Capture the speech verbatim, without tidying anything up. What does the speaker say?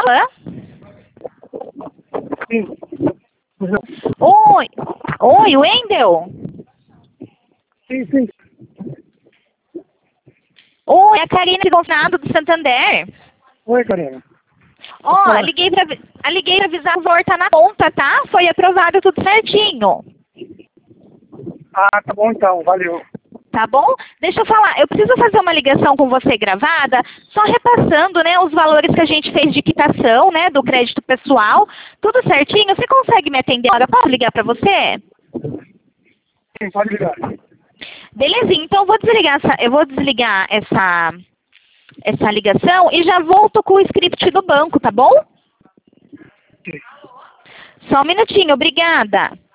falando? Sim. Oi, oi, Wendel? Sim, sim. Oi, é a Karina Gonçalves do Santander. Oi, Karina. Ó, oh, liguei pra, liguei pra avisar que o valor tá na conta, tá? Foi aprovado tudo certinho. Ah, tá bom então, valeu. Tá bom? Deixa eu falar, eu preciso fazer uma ligação com você gravada, só repassando, né, os valores que a gente fez de quitação, né, do crédito pessoal, tudo certinho. Você consegue me atender agora? Posso ligar pra você? Sim, pode ligar. Belezinha, então eu vou desligar essa, eu vou desligar essa, essa ligação e já volto com o script do banco, tá bom? Sim. Só um minutinho, obrigada.